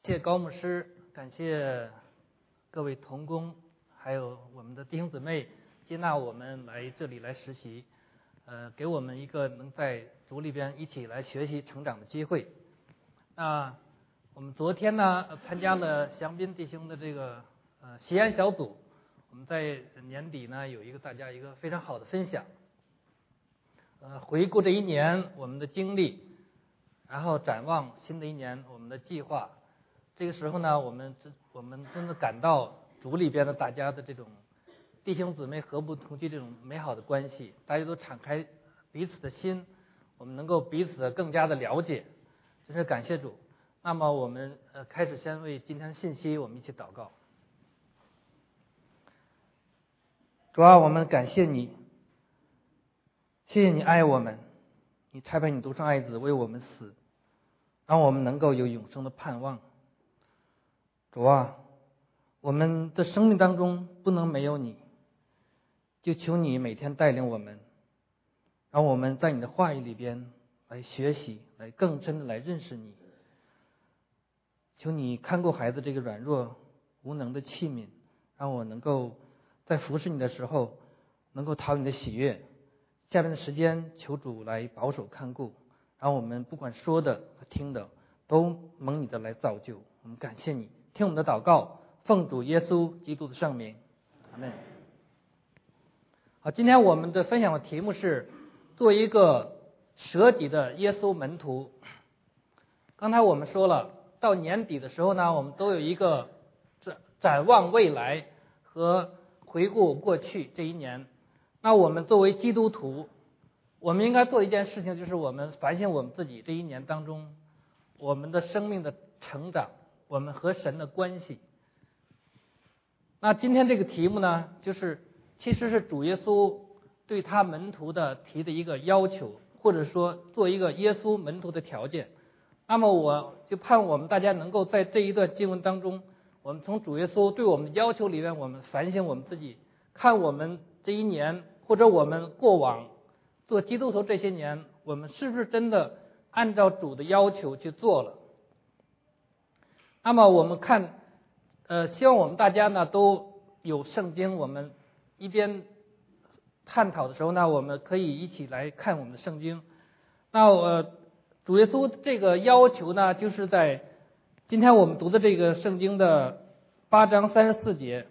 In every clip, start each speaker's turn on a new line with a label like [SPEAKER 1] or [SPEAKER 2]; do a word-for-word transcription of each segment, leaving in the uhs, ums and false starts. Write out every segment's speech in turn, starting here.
[SPEAKER 1] 谢谢高牧师，感谢各位同工，还有我们的弟兄姊妹接纳我们来这里来实习，呃，给我们一个能在主里边一起来学习成长的机会。那我们昨天呢参加了祥斌弟兄的这个呃习安小组，我们在年底呢有一个大家一个非常好的分享，呃，回顾这一年我们的经历，然后展望新的一年我们的计划。这个时候呢，我们我们真的感到主里边的大家的这种弟兄姊妹和睦同居这种美好的关系，大家都敞开彼此的心，我们能够彼此的更加的了解，真是感谢主。那么我们呃开始先为今天的信息我们一起祷告。主啊，我们感谢你，谢谢你爱我们，你差派你独生爱子为我们死，让我们能够有永生的盼望。主啊，我们的生命当中不能没有你，就求你每天带领我们，让我们在你的话语里边来学习，来更深的来认识你。求你看顾孩子这个软弱无能的器皿，让我能够在服侍你的时候能够讨你的喜悦。下面的时间求主来保守看顾，让我们不管说的和听的都蒙你的来造就。我们感谢你，听我们的祷告，奉主耶稣基督的圣名，阿们。好，今天我们的分享的题目是做一个舍己的耶稣门徒。刚才我们说了，到年底的时候呢，我们都有一个展望未来和回顾过去这一年。那我们作为基督徒，我们应该做一件事情，就是我们反省我们自己这一年当中我们的生命的成长，我们和神的关系。那今天这个题目呢，就是其实是主耶稣对他门徒的提的一个要求，或者说做一个耶稣门徒的条件。那么我就盼我们大家能够在这一段经文当中，我们从主耶稣对我们的要求里面，我们反省我们自己，看我们这一年或者我们过往做基督徒这些年，我们是不是真的按照主的要求去做了。那么我们看呃，希望我们大家呢都有圣经，我们一边探讨的时候呢，我们可以一起来看我们的圣经。那呃，主耶稣这个要求呢，就是在今天我们读的这个圣经的八章三十四节。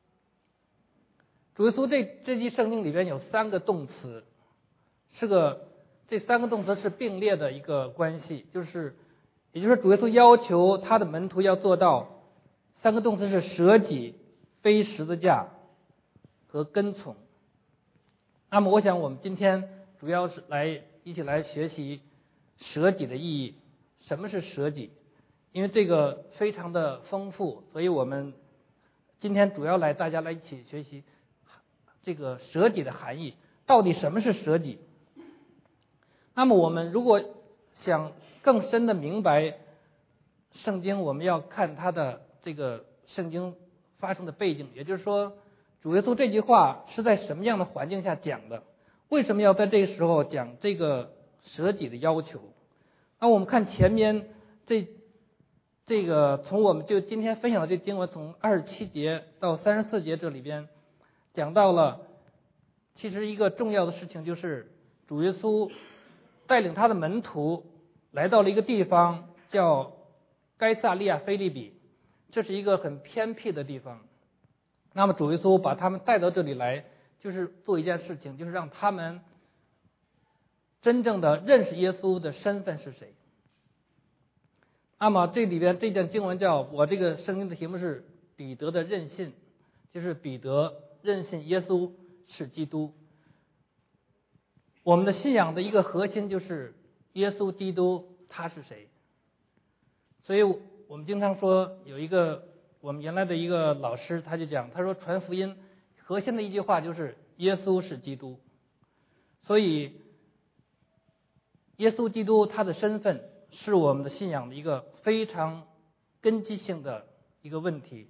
[SPEAKER 1] 主耶稣这这句圣经里边有三个动词，是个这三个动词是并列的一个关系，就是也就是主耶稣要求他的门徒要做到三个动词是舍己、背十字架和跟从。那么我想我们今天主要是来一起来学习舍己的意义。什么是舍己？因为这个非常的丰富，所以我们今天主要来大家来一起学习这个舍己的含义。到底什么是舍己？那么我们如果想更深的明白圣经，我们要看它的这个圣经发生的背景，也就是说主耶稣这句话是在什么样的环境下讲的，为什么要在这个时候讲这个舍己的要求。那我们看前面这这个从我们就今天分享的这经文从二十七节到三十四节这里边讲到了，其实一个重要的事情就是主耶稣带领他的门徒来到了一个地方叫该撒利亚腓立比，这是一个很偏僻的地方。那么主耶稣把他们带到这里来，就是做一件事情，就是让他们真正的认识耶稣的身份是谁。那么这里边这段经文叫，我这个圣经的题目是彼得的认信，就是彼得认信耶稣是基督。我们的信仰的一个核心就是耶稣基督他是谁。所以我们经常说有一个我们原来的一个老师他就讲，他说传福音核心的一句话就是耶稣是基督。所以耶稣基督他的身份是我们的信仰的一个非常根基性的一个问题。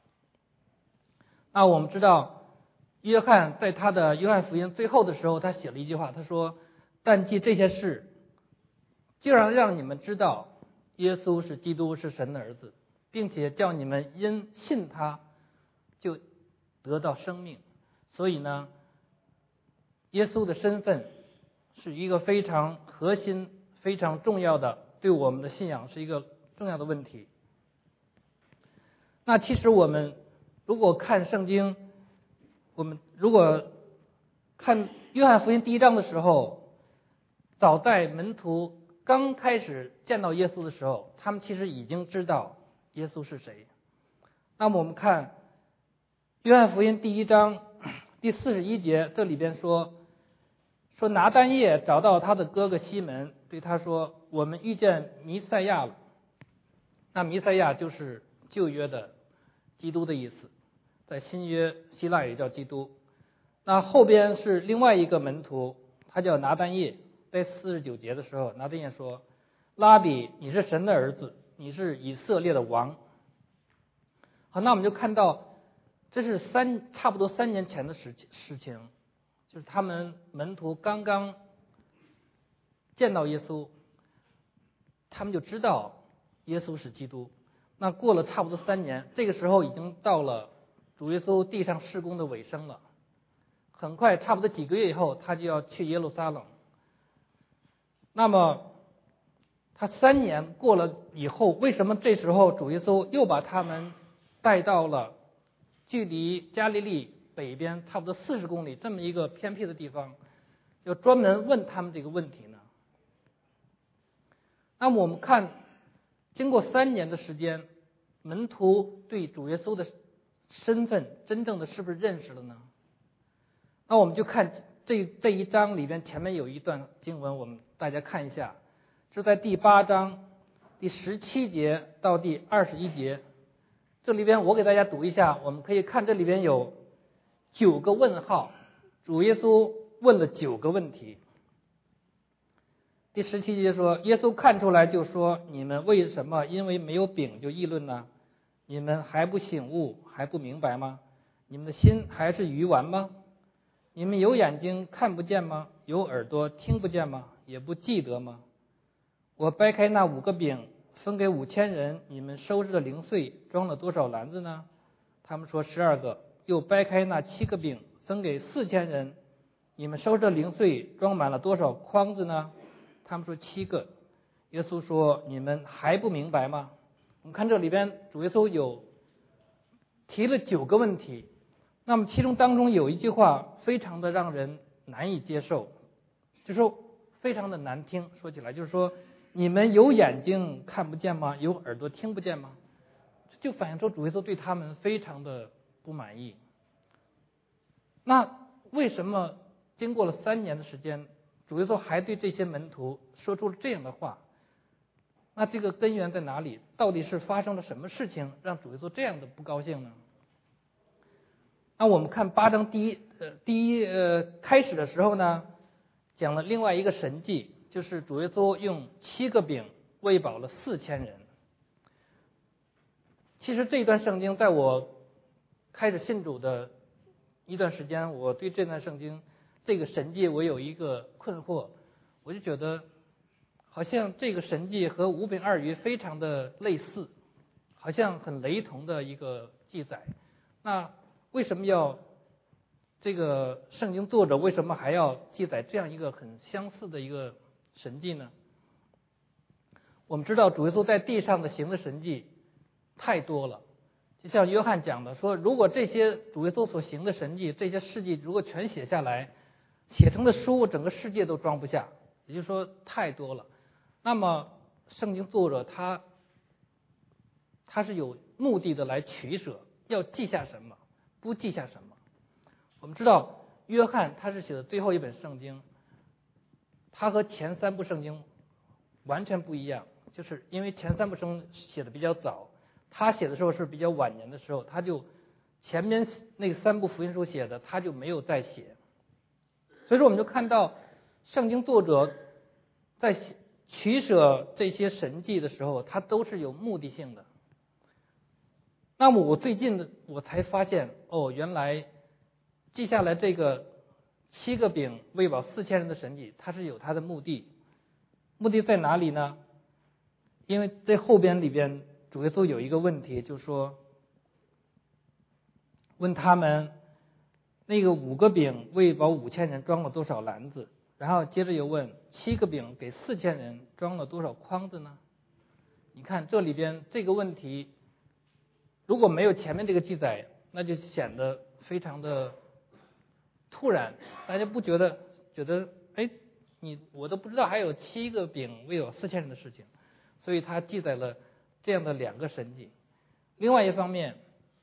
[SPEAKER 1] 那我们知道约翰在他的约翰福音最后的时候，他写了一句话，他说，但记这些事，就让让你们知道耶稣是基督，是神的儿子。 并且叫你们因信他就得到生命。所以呢，耶稣的身份是一个非常核心、非常重要的，对我们的信仰是一个重要的问题。那其实我们如果看圣经，我们如果看约翰福音第一章的时候，早在门徒刚开始见到耶稣的时候，他们其实已经知道耶稣是谁。那么我们看约翰福音第一章第四十一节，这里边说说拿单业找到他的哥哥西门，对他说：“我们遇见弥赛亚了。”那弥赛亚就是旧约的基督的意思，在新约希腊也叫基督。那后边是另外一个门徒，他叫拿单业，在四十九节的时候，拿单业说：“拉比，你是神的儿子，你是以色列的王。”好，那我们就看到这是三差不多三年前的事事情，就是他们门徒刚刚见到耶稣，他们就知道耶稣是基督。那过了差不多三年，这个时候已经到了主耶稣地上事工的尾声了。很快，差不多几个月以后，他就要去耶路撒冷。那么他三年过了以后，为什么这时候主耶稣又把他们带到了距离加利利北边差不多四十公里这么一个偏僻的地方，要专门问他们这个问题呢？那么我们看，经过三年的时间，门徒对主耶稣的身份真正的是不是认识了呢？那我们就看这这一章里边前面有一段经文，我们大家看一下，是在第八章第十七节到第二十一节。这里边我给大家读一下，我们可以看这里边有九个问号，主耶稣问了九个问题。第十七节说，耶稣看出来就说：“你们为什么因为没有饼就议论呢？你们还不醒悟，还不明白吗？你们的心还是愚顽吗？你们有眼睛看不见吗？有耳朵听不见吗？也不记得吗？我掰开那五个饼分给五千人，你们收拾的零碎装了多少篮子呢？他们说十二个。又掰开那七个饼分给四千人，你们收拾的零碎装满了多少筐子呢？他们说七个。耶稣说：“你们还不明白吗？”我们看这里边主耶稣有提了九个问题，那么其中当中有一句话非常的让人难以接受，就是说非常的难听，说起来就是说，你们有眼睛看不见吗？有耳朵听不见吗？就反映出主耶稣对他们非常的不满意。那为什么经过了三年的时间，主耶稣还对这些门徒说出了这样的话？那这个根源在哪里？到底是发生了什么事情让主耶稣这样的不高兴呢？那我们看八章第一呃第一呃开始的时候呢，讲了另外一个神迹，就是主耶稣用七个饼喂饱了四千人。其实这段圣经在我开始信主的一段时间，我对这段圣经这个神迹我有一个困惑，我就觉得好像这个神迹和五饼二鱼非常的类似，好像很雷同的一个记载。那为什么要这个圣经作者为什么还要记载这样一个很相似的一个神迹呢？我们知道主耶稣在地上的行的神迹太多了，就像约翰讲的说，如果这些主耶稣所行的神迹，这些事迹如果全写下来，写成的书整个世界都装不下，也就是说太多了。那么圣经作者他他是有目的的来取舍，要记下什么，不记下什么。我们知道约翰他是写的最后一本圣经，他和前三部圣经完全不一样，就是因为前三部圣经写的比较早，他写的时候是比较晚年的时候，他就前面那三部福音书写的他就没有再写。所以说我们就看到圣经作者在取舍这些神迹的时候，他都是有目的性的。那么我最近的我才发现，哦，原来记下来这个七个饼喂饱四千人的神迹，它是有它的目的。目的在哪里呢？因为在后边里边主耶稣有一个问题，就是说问他们那个五个饼喂饱五千人装了多少篮子，然后接着又问七个饼给四千人装了多少筐子呢？你看这里边这个问题如果没有前面这个记载，那就显得非常的突然，大家不觉得觉得哎，你我都不知道还有七个饼喂有四千人的事情，所以他记载了这样的两个神迹。另外一方面，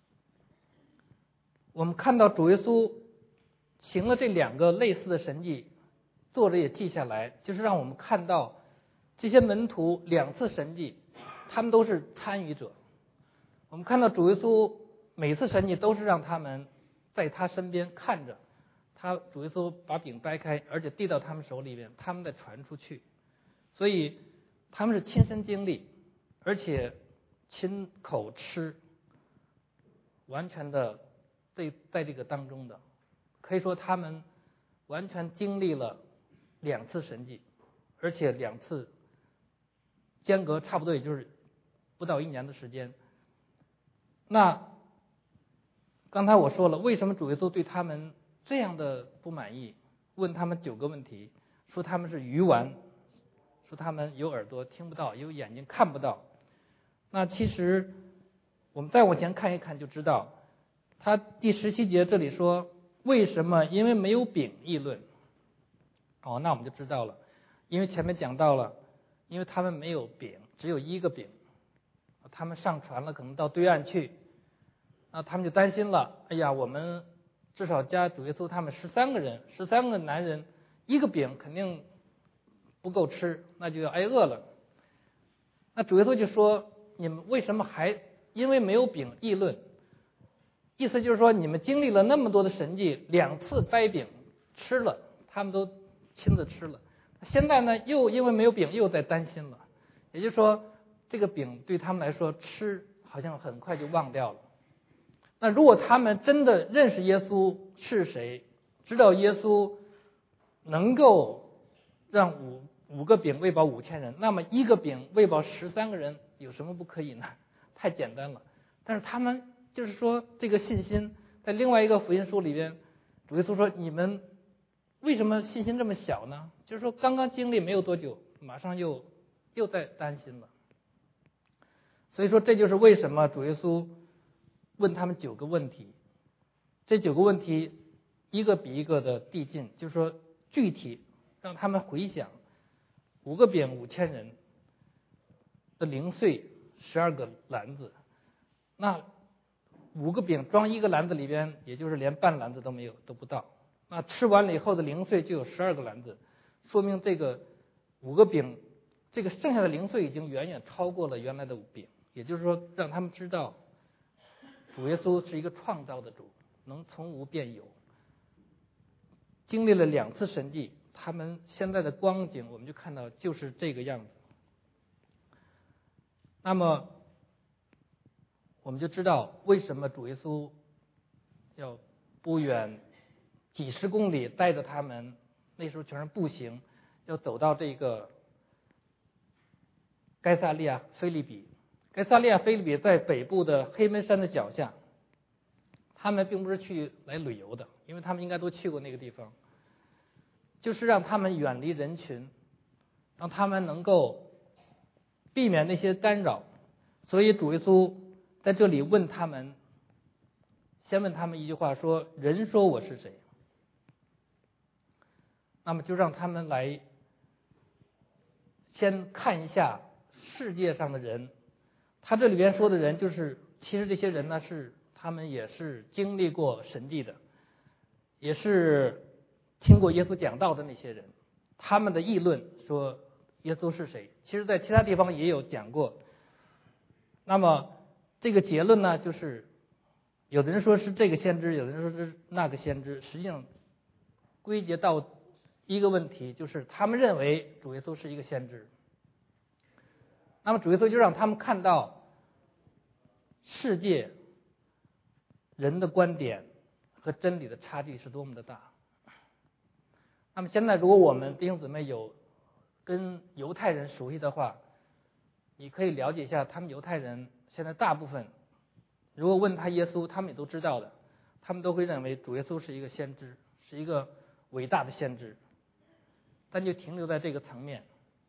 [SPEAKER 1] 我们看到主耶稣行了这两个类似的神迹，作者也记下来，就是让我们看到这些门徒两次神迹，他们都是参与者。我们看到主耶稣每次神迹都是让他们在他身边看着，他主耶稣把饼掰开，而且递到他们手里边，他们再传出去，所以他们是亲身经历，而且亲口吃，完全的在在这个当中的，可以说他们完全经历了两次神迹，而且两次间隔差不多也就是不到一年的时间。那刚才我说了，为什么主耶稣对他们这样的不满意？问他们九个问题，说他们是鱼丸，说他们有耳朵听不到，有眼睛看不到。那其实我们再往前看一看就知道，他第十七节这里说为什么？因为没有饼议论。哦，那我们就知道了，因为前面讲到了，因为他们没有饼，只有一个饼，他们上船了，可能到对岸去。那他们就担心了，哎呀，我们至少加主耶稣他们十三个人，十三个男人，一个饼肯定不够吃，那就要挨饿了。那主耶稣就说，你们为什么还因为没有饼议论？意思就是说，你们经历了那么多的神迹，两次掰饼吃了，他们都亲自吃了，现在呢又因为没有饼又在担心了，也就是说这个饼对他们来说吃好像很快就忘掉了。那如果他们真的认识耶稣是谁，知道耶稣能够让五五个饼喂饱五千人，那么一个饼喂饱十三个人有什么不可以呢？太简单了。但是他们就是说这个信心，在另外一个福音书里边，主耶稣说你们为什么信心这么小呢？就是说刚刚经历没有多久，马上又又在担心了。所以说这就是为什么主耶稣问他们九个问题，这九个问题一个比一个的递进，就是说具体让他们回想五个饼五千人的零碎十二个篮子，那五个饼装一个篮子里边，也就是连半篮子都没有，都不到。那吃完了以后的零碎就有十二个篮子，说明这个五个饼，这个剩下的零碎已经远远超过了原来的五饼。也就是说，让他们知道主耶稣是一个创造的主，能从无变有。经历了两次神迹，他们现在的光景我们就看到就是这个样子。那么我们就知道为什么主耶稣要不远几十公里带着他们，那时候全是步行，要走到这个该撒利亚腓立比。该撒利亚腓立比在北部的黑门山的脚下，他们并不是去来旅游的，因为他们应该都去过那个地方，就是让他们远离人群，让他们能够避免那些干扰。所以主耶稣在这里问他们，先问他们一句话，说人说我是谁？那么就让他们来先看一下世界上的人。他这里边说的人，就是其实这些人呢，是他们也是经历过神迹的，也是听过耶稣讲道的那些人。他们的议论说耶稣是谁，其实在其他地方也有讲过。那么这个结论呢，就是有的人说是这个先知，有的人说是那个先知，实际上归结到一个问题，就是他们认为主耶稣是一个先知。那么主耶稣就让他们看到世界人的观点和真理的差距是多么的大。那么现在如果我们弟兄姊妹有跟犹太人熟悉的话，你可以了解一下他们犹太人现在大部分如果问他耶稣，他们也都知道的，他们都会认为主耶稣是一个先知，是一个伟大的先知，但就停留在这个层面。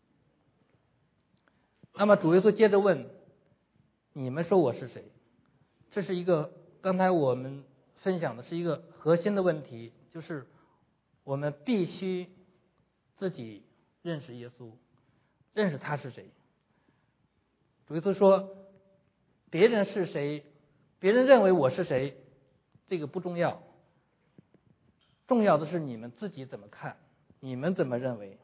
[SPEAKER 1] 那么主耶稣接着问，你们说我是谁？这是一个刚才我们分享的是一个核心的问题，就是我们必须自己认识耶稣，认识他是谁。主耶稣说，别人是谁，别人认为我是谁，这个不重要，重要的是你们自己怎么看，你们怎么认为。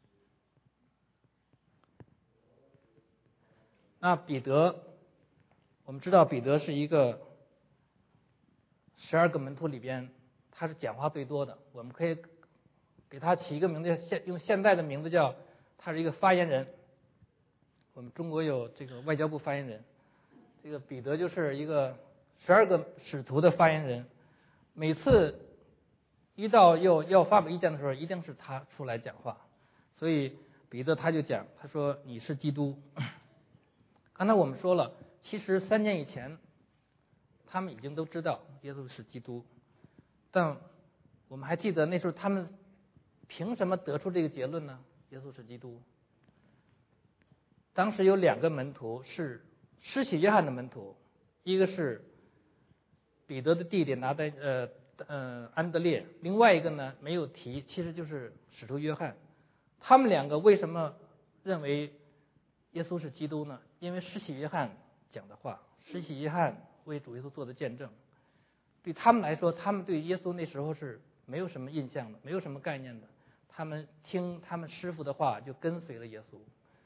[SPEAKER 1] 那彼得，我们知道彼得是一个十二个门徒里边，他是讲话最多的，我们可以给他起一个名字，现用现代的名字叫他是一个发言人。我们中国有这个外交部发言人，这个彼得就是一个十二个使徒的发言人，每次一到要要发表意见的时候，一定是他出来讲话。所以彼得他就讲，他说你是基督。刚才我们说了，其实三年以前他们已经都知道耶稣是基督，但我们还记得那时候他们凭什么得出这个结论呢？耶稣是基督。当时有两个门徒是施洗约翰的门徒，一个是彼得的弟弟拿的呃呃安德烈，另外一个呢没有提，其实就是使徒约翰。他们两个为什么认为耶稣是基督呢？因为施洗约翰讲的话，施洗约翰为主耶稣做的见证。对他们来说，他们对耶稣那时候是没有什么印象的，没有什么概念的，他们听他们师傅的话就跟随了耶稣。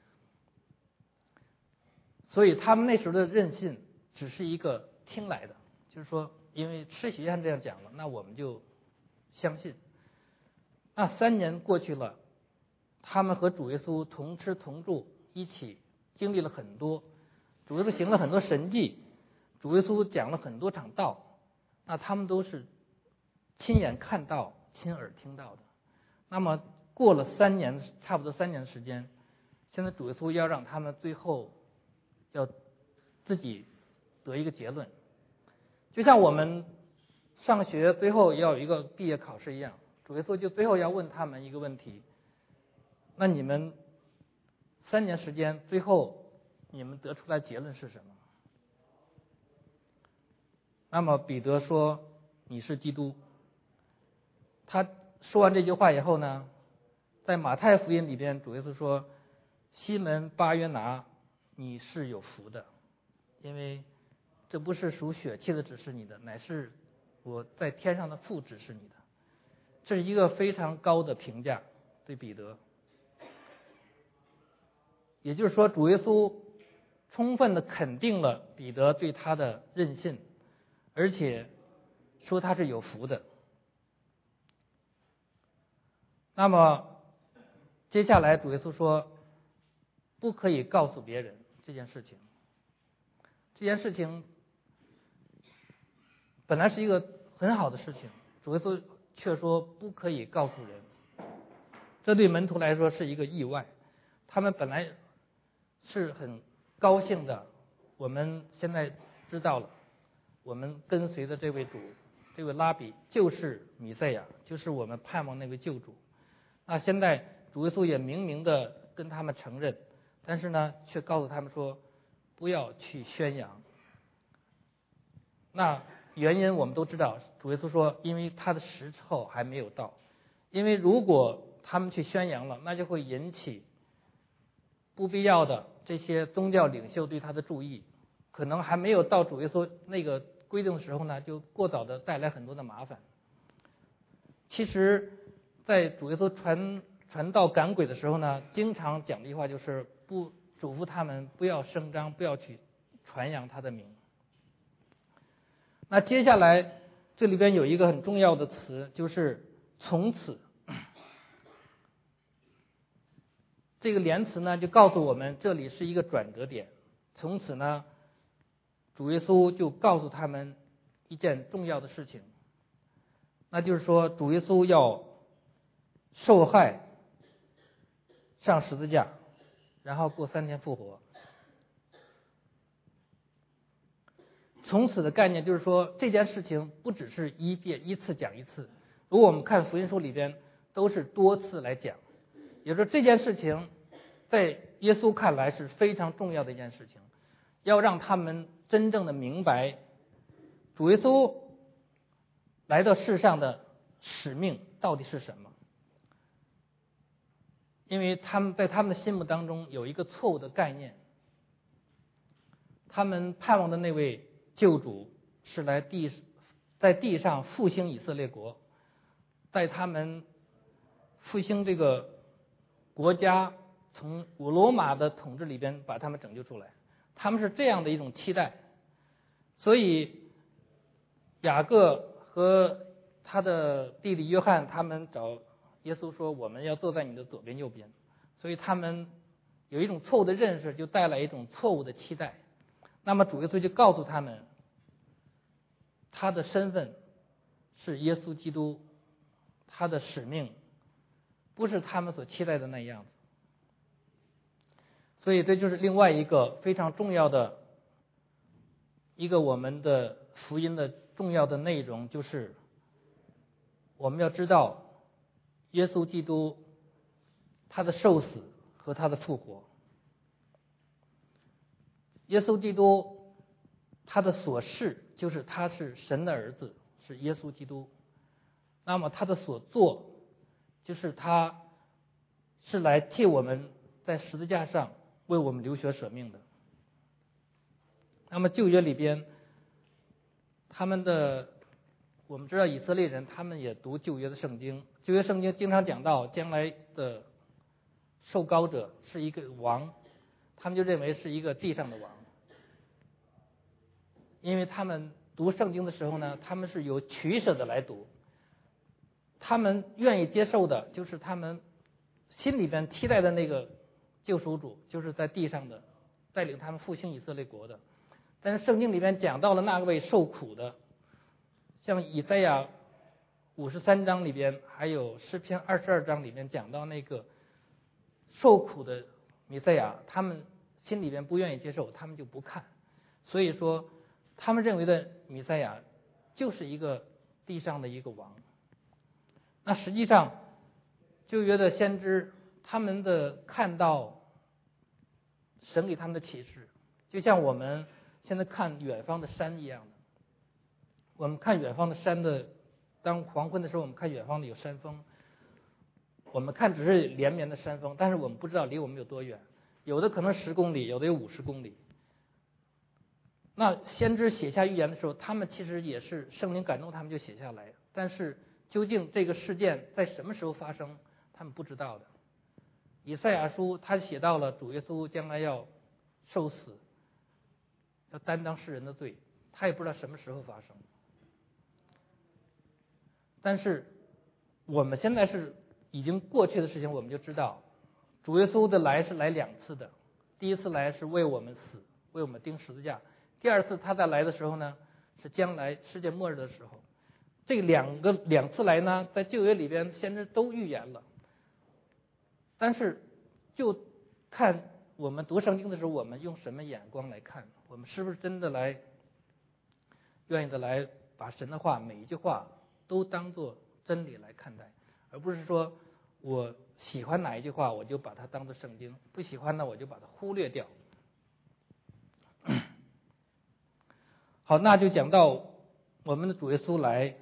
[SPEAKER 1] 所以他们那时候的任性只是一个听来的，就是说因为施洗约翰这样讲了，那我们就相信。那三年过去了，他们和主耶稣同吃同住，一起经历了很多，主耶稣行了很多神迹，主耶稣讲了很多场道，那他们都是亲眼看到亲耳听到的。那么过了三年，差不多三年的时间，现在主耶稣要让他们最后要自己得一个结论，就像我们上学最后要有一个毕业考试一样，主耶稣就最后要问他们一个问题，那你们三年时间最后你们得出来结论是什么？那么彼得说你是基督。他说完这句话以后呢，在马太福音里边主耶稣说，西门巴约拿，你是有福的，因为这不是属血气的指示你的，乃是我在天上的父指示你的。这是一个非常高的评价对彼得。也就是说，主耶稣充分的肯定了彼得对他的任性，而且说他是有福的。那么接下来主耶稣说，不可以告诉别人这件事情。这件事情本来是一个很好的事情，主耶稣却说不可以告诉人。这对门徒来说是一个意外，他们本来是很高兴的，我们现在知道了，我们跟随的这位主，这位拉比就是弥赛亚，就是我们盼望那位救主。那现在主耶稣也明明的跟他们承认，但是呢却告诉他们说不要去宣扬。那原因我们都知道，主耶稣说因为他的时候还没有到，因为如果他们去宣扬了，那就会引起不必要的这些宗教领袖对他的注意，可能还没有到主耶稣那个规定的时候呢，就过早的带来很多的麻烦。其实在主耶稣传传道赶鬼的时候呢，经常讲的一句话就是不嘱咐他们不要声张，不要去传扬他的名。那接下来这里边有一个很重要的词，就是从此。这个连词呢就告诉我们这里是一个转折点。从此呢，主耶稣就告诉他们一件重要的事情，那就是说主耶稣要受害上十字架，然后过三天复活。 从此的概念就是说，这件事情不只是一遍一次讲一次，如果我们看福音书里边都是多次来讲，也就是说这件事情在耶稣看来是非常重要的一件事情，要让他们真正的明白主耶稣来到世上的使命到底是什么。因为他们在他们的心目当中有一个错误的概念，他们盼望的那位救主是来地在地上复兴以色列国，在他们复兴这个国家，从古罗马的统治里边把他们拯救出来，他们是这样的一种期待。所以雅各和他的弟弟约翰他们找耶稣说，我们要坐在你的左边右边，所以他们有一种错误的认识，就带来一种错误的期待。那么主耶稣就告诉他们，他的身份是耶稣基督，他的使命不是他们所期待的那样子。所以这就是另外一个非常重要的一个我们的福音的重要的内容，就是我们要知道耶稣基督他的受死和他的复活。耶稣基督他的所事就是他是神的儿子，是耶稣基督。那么他的所做就是他是来替我们在十字架上为我们流血舍命的。那么旧约里边他们的我们知道以色列人他们也读旧约的圣经，旧约圣经经常讲到将来的受膏者是一个王，他们就认为是一个地上的王。因为他们读圣经的时候呢，他们是有取舍的来读，他们愿意接受的就是他们心里边期待的那个救赎主，就是在地上的带领他们复兴以色列国的。但是圣经里边讲到了那位受苦的，像以赛亚五十三章里边，还有诗篇二十二章里面讲到那个受苦的弥赛亚，他们心里边不愿意接受，他们就不看。所以说他们认为的弥赛亚就是一个地上的一个王。那实际上旧约的先知他们的看到神给他们的启示，就像我们现在看远方的山一样的。我们看远方的山的，当黄昏的时候我们看远方的有山峰，我们看只是连绵的山峰，但是我们不知道离我们有多远，有的可能十公里，有的有五十公里。那先知写下预言的时候，他们其实也是圣灵感动他们就写下来，但是究竟这个事件在什么时候发生他们不知道的。以赛亚书他写到了主耶稣将来要受死，要担当世人的罪，他也不知道什么时候发生。但是我们现在是已经过去的事情，我们就知道主耶稣的来是来两次的。第一次来是为我们死，为我们钉十字架。第二次他再来的时候呢，是将来世界末日的时候。这两个两次来呢，在旧约里边先知都预言了。但是就看我们读圣经的时候，我们用什么眼光来看，我们是不是真的来愿意的来把神的话每一句话都当作真理来看待，而不是说我喜欢哪一句话我就把它当作圣经，不喜欢呢我就把它忽略掉。好，那就讲到我们的主耶稣来，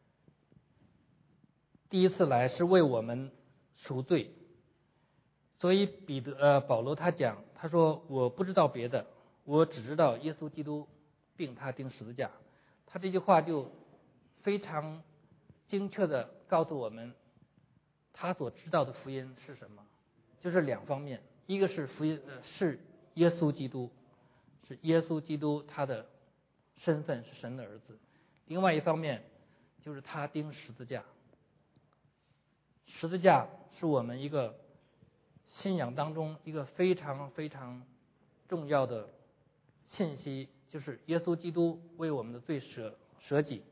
[SPEAKER 1] 第一次来是为我们赎罪。所以彼得呃保罗他讲，他说我不知道别的，我只知道耶稣基督并他钉十字架。他这句话就非常精确的告诉我们他所知道的福音是什么，就是两方面，一个是福音呃是耶稣基督，是耶稣基督他的身份是神的儿子，另外一方面就是他钉十字架。十字架是我们一个信仰当中一个非常非常重要的信息，就是耶稣基督为我们的罪舍舍己。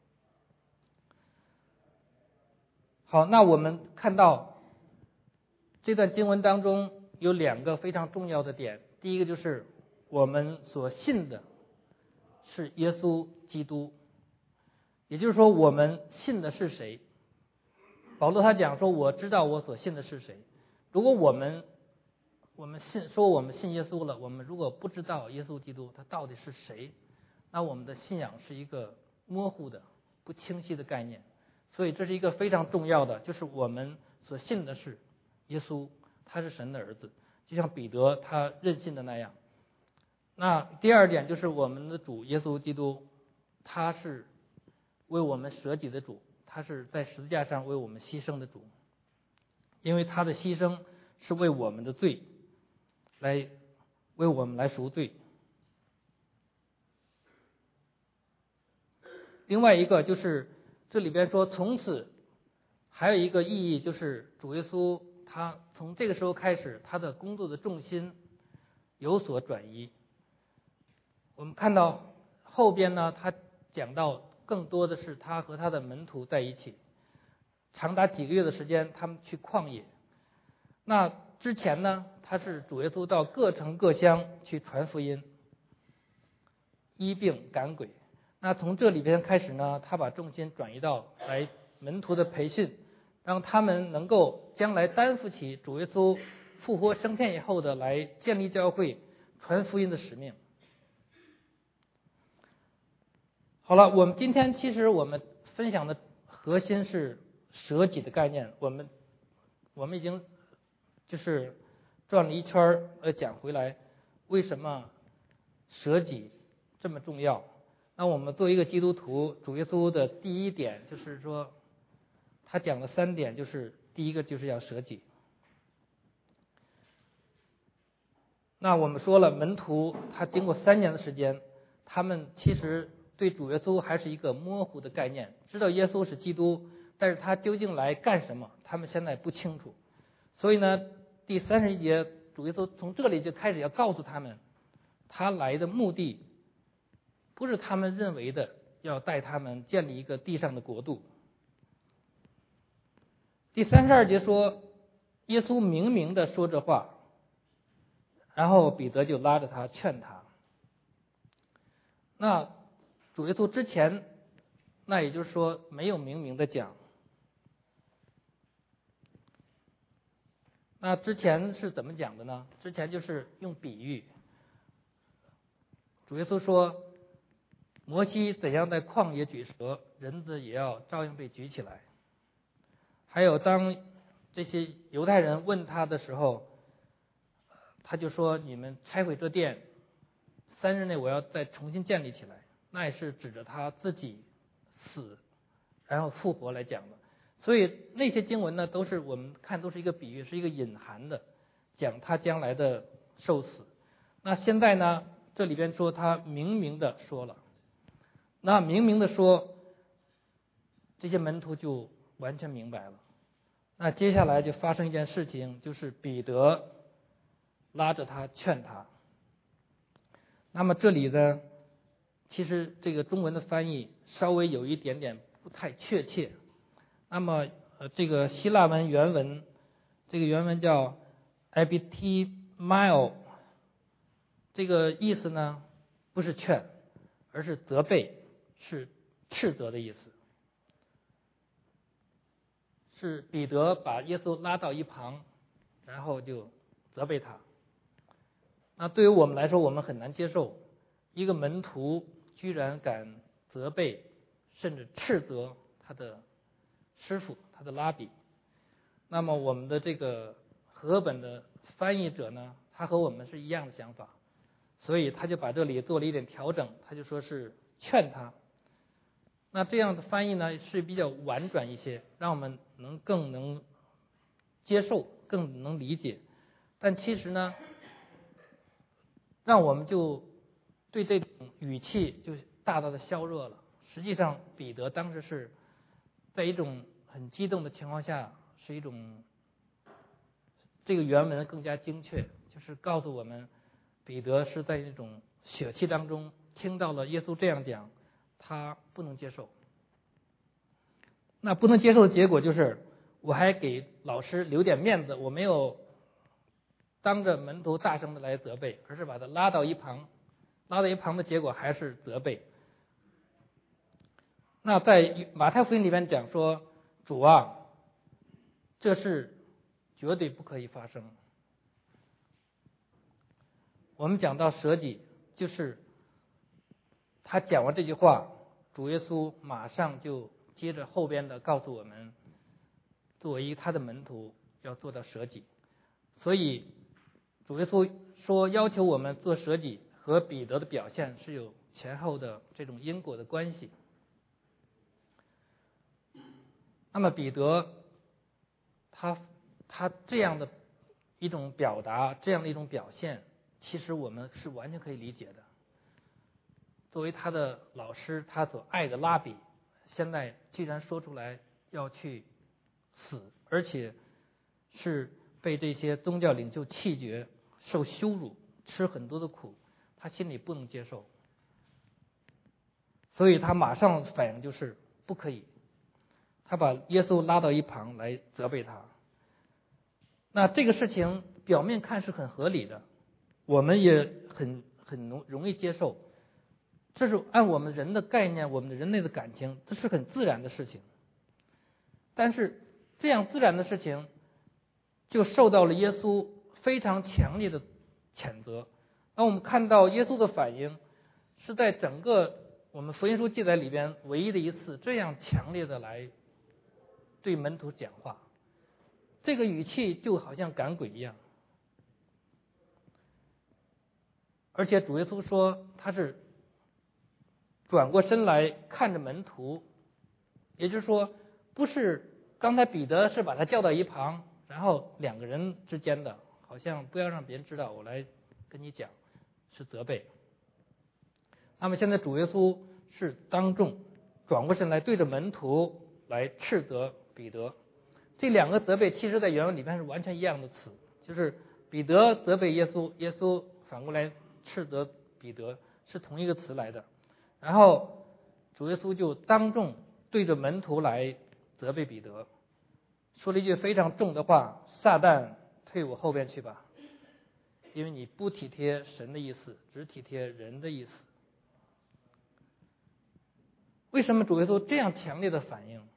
[SPEAKER 1] 好，那我们看到这段经文当中有两个非常重要的点，第一个就是我们所信的是耶稣基督，也就是说我们信的是谁。保罗他讲说，我知道我所信的是谁。如果我们我们信说我们信耶稣了，我们如果不知道耶稣基督他到底是谁，那我们的信仰是一个模糊的、不清晰的概念。所以这是一个非常重要的，就是我们所信的是耶稣，他是神的儿子，就像彼得他认信的那样。那第二点就是我们的主耶稣基督，他是为我们舍己的主，他是在十字架上为我们牺牲的主，因为他的牺牲是为我们的罪来为我们来赎罪。另外一个就是这里边说，从此还有一个意义，就是主耶稣他从这个时候开始，他的工作的重心有所转移。我们看到后边呢，他讲到更多的是他和他的门徒在一起，长达几个月的时间，他们去旷野。那之前呢，他是主耶稣到各城各乡去传福音、医病赶鬼。那从这里边开始呢，他把重心转移到来门徒的培训，让他们能够将来担负起主耶稣复活升天以后的来建立教会、传福音的使命。好了，我们今天其实我们分享的核心是舍己的概念。我们我们已经就是转了一圈呃讲回来，为什么舍己这么重要？那我们作为一个基督徒，主耶稣的第一点就是说，他讲了三点，就是第一个就是要舍己。那我们说了，门徒他经过三年的时间，他们其实对主耶稣还是一个模糊的概念，知道耶稣是基督，但是他究竟来干什么，他们现在不清楚。所以呢，第三十一节，主耶稣从这里就开始要告诉他们，他来的目的不是他们认为的要带他们建立一个地上的国度。第三十二节说，耶稣明明的说这话，然后彼得就拉着他劝他。那主耶稣之前，那也就是说没有明明的讲。那之前是怎么讲的呢？之前就是用比喻。主耶稣说，摩西怎样在旷野举蛇，人子也要照样被举起来。还有当这些犹太人问他的时候，他就说，你们拆毁这殿，三日内我要再重新建立起来。那也是指着他自己死然后复活来讲的。所以那些经文呢，都是我们看都是一个比喻，是一个隐含的，讲他将来的受死。那现在呢，这里边说他明明的说了，那明明的说，这些门徒就完全明白了。那接下来就发生一件事情，就是彼得拉着他劝他。那么这里呢，其实这个中文的翻译稍微有一点点不太确切。那么呃，这个希腊文原文，这个原文叫 epitimao， 这个意思呢不是劝，而是责备，是斥责的意思。是彼得把耶稣拉到一旁，然后就责备他。那对于我们来说，我们很难接受一个门徒居然敢责备甚至斥责他的师傅，他的拉比。那么我们的这个和合本的翻译者呢，他和我们是一样的想法，所以他就把这里做了一点调整，他就说是劝他。那这样的翻译呢是比较婉转一些，让我们能更能接受，更能理解。但其实呢，让我们就对这种语气就大大的削弱了。实际上彼得当时是在一种很激动的情况下，是一种这个原文更加精确，就是告诉我们彼得是在那种血气当中听到了耶稣这样讲，他不能接受。那不能接受的结果就是，我还给老师留点面子，我没有当着门徒大声的来责备，而是把他拉到一旁， 拉到一旁的结果还是责备。那在马太福音里面讲说，主啊，这是绝对不可以发生。我们讲到舍己，就是他讲完这句话，主耶稣马上就接着后边的告诉我们，作为他的门徒要做到舍己。所以主耶稣说要求我们做舍己和彼得的表现是有前后的这种因果的关系。那么彼得他他这样的一种表达，这样的一种表现，其实我们是完全可以理解的。作为他的老师，他所爱的拉比，现在居然说出来要去死，而且是被这些宗教领袖弃绝，受羞辱，吃很多的苦，他心里不能接受，所以他马上反应就是不可以，他把耶稣拉到一旁来责备他。那这个事情表面看是很合理的，我们也很很容容易接受，这是按我们人的概念，我们的人类的感情，这是很自然的事情。但是这样自然的事情就受到了耶稣非常强烈的谴责。当我们看到耶稣的反应是在整个我们福音书记载里边唯一的一次这样强烈的来对门徒讲话，这个语气就好像赶鬼一样。而且主耶稣说他是转过身来看着门徒，也就是说不是刚才彼得是把他叫到一旁，然后两个人之间的好像不要让别人知道，我来跟你讲，是责备。那么现在主耶稣是当众转过身来对着门徒来斥责彼得。这两个责备其实在原文里面是完全一样的词，就是彼得责备耶稣，耶稣反过来斥责彼得，是同一个词来的。然后主耶稣就当众对着门徒来责备彼得，说了一句非常重的话：撒旦，退我后边去吧，因为你不体贴神的意思，只体贴人的意思。为什么主耶稣这样强烈的反应？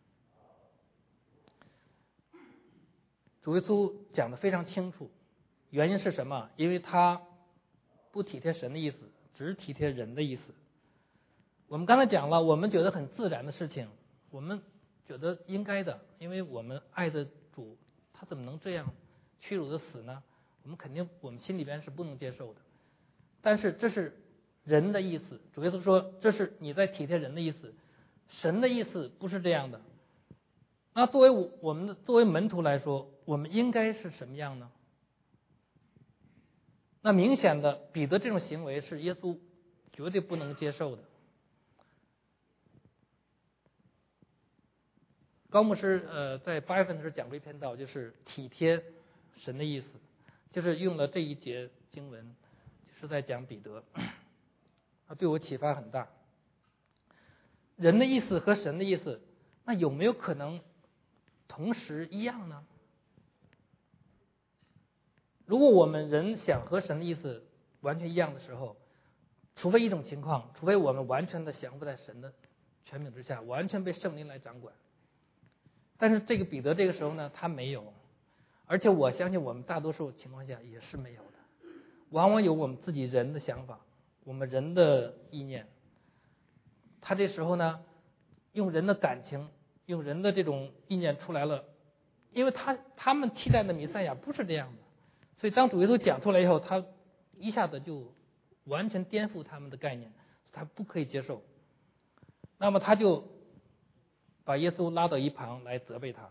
[SPEAKER 1] 主耶稣讲得非常清楚，原因是什么？因为他不体贴神的意思，只体贴人的意思。我们刚才讲了，我们觉得很自然的事情，我们觉得应该的，因为我们爱的主，他怎么能这样屈辱的死呢？我们肯定我们心里边是不能接受的。但是这是人的意思，主耶稣说这是你在体贴人的意思，神的意思不是这样的。那作为我们的作为门徒来说，我们应该是什么样呢？那明显的彼得这种行为是耶稣绝对不能接受的。高牧师呃在八月份的时候讲过一篇道，就是体贴神的意思，就是用了这一节经文，就是在讲彼得，他对我启发很大。人的意思和神的意思，那有没有可能同时一样呢？如果我们人想和神的意思完全一样的时候，除非一种情况，除非我们完全的降服在神的权柄之下，完全被圣灵来掌管。但是这个彼得这个时候呢，他没有，而且我相信我们大多数情况下也是没有的，往往有我们自己人的想法，我们人的意念。他这时候呢，用人的感情，用人的这种意念出来了，因为他他们期待的弥赛亚不是这样的，所以当主耶稣讲出来以后，他一下子就完全颠覆他们的概念，他不可以接受。那么他就把耶稣拉到一旁来责备他。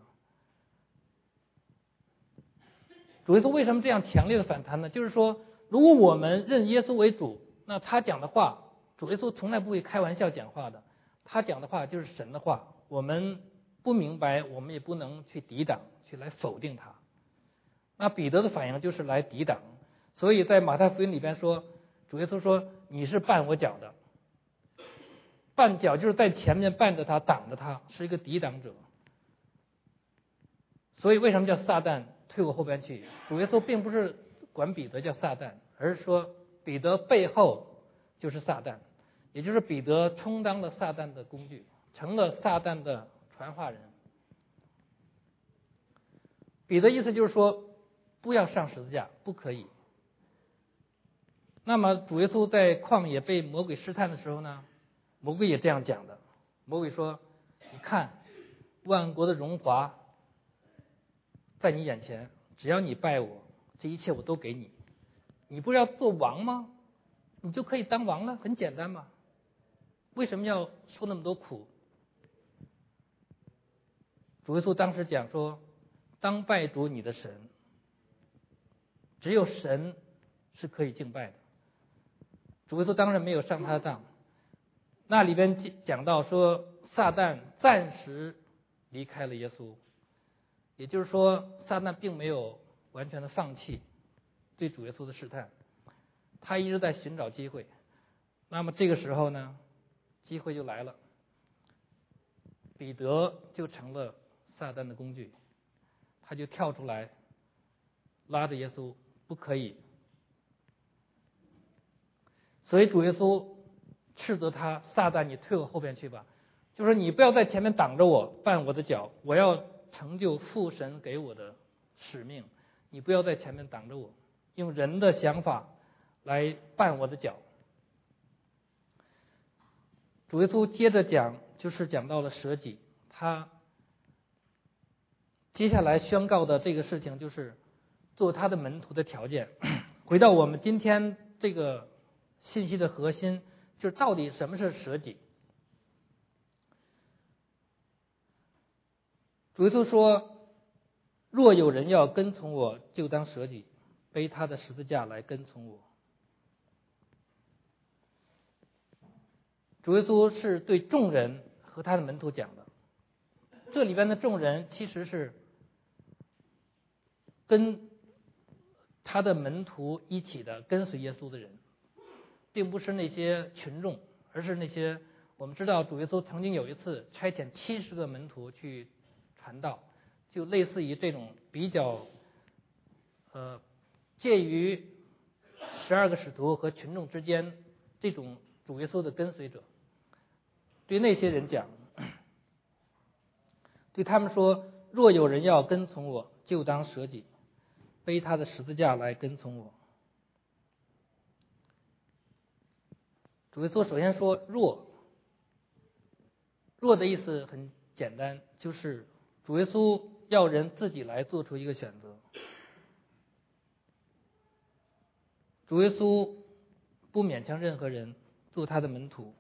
[SPEAKER 1] 主耶稣为什么这样强烈的反弹呢？就是说，如果我们认耶稣为主，那他讲的话，主耶稣从来不会开玩笑讲话的，他讲的话就是神的话，我们不明白，我们也不能去抵挡，去来否定他。那彼得的反应就是来抵挡，所以在马太福音里边说，主耶稣说你是绊我脚的，绊脚就是在前面绊着他，挡着他，是一个抵挡者。所以为什么叫撒旦退我后边去？主耶稣并不是管彼得叫撒旦，而是说彼得背后就是撒旦，也就是彼得充当了撒旦的工具，成了撒旦的传话人。彼得意思就是说，不要上十字架，不可以。那么主耶稣在旷野被魔鬼试探的时候呢，魔鬼也这样讲的。魔鬼说：“你看，万国的荣华在你眼前，只要你拜我，这一切我都给你。你不是要做王吗？你就可以当王了，很简单嘛。为什么要受那么多苦？”主耶稣当时讲说：“当拜主你的神，只有神是可以敬拜的。”主耶稣当然没有上他的当。那里边讲到说，撒旦暂时离开了耶稣，也就是说，撒旦并没有完全的放弃对主耶稣的试探，他一直在寻找机会。那么这个时候呢，机会就来了，彼得就成了撒旦的工具，他就跳出来拉着耶稣，不可以。所以主耶稣斥责他：“撒旦，你退我后边去吧！”就是你不要在前面挡着我，绊我的脚，我要成就父神给我的使命。你不要在前面挡着我，用人的想法来绊我的脚。主耶稣接着讲，就是讲到了舍己，他接下来宣告的这个事情就是做他的门徒的条件。回到我们今天这个信息的核心，就是到底什么是舍己。主耶稣说：“若有人要跟从我，就当舍己，背他的十字架来跟从我。”主耶稣是对众人和他的门徒讲的。这里边的众人其实是跟他的门徒一起的跟随耶稣的人，并不是那些群众，而是那些我们知道主耶稣曾经有一次差遣七十个门徒去传道，就类似于这种比较呃介于十二个使徒和群众之间这种主耶稣的跟随者。对那些人讲，对他们说：“若有人要跟从我，就当舍己，背他的十字架来跟从我。”主耶稣首先说若，若的意思很简单，就是主耶稣要人自己来做出一个选择。主耶稣不勉强任何人做他的门徒。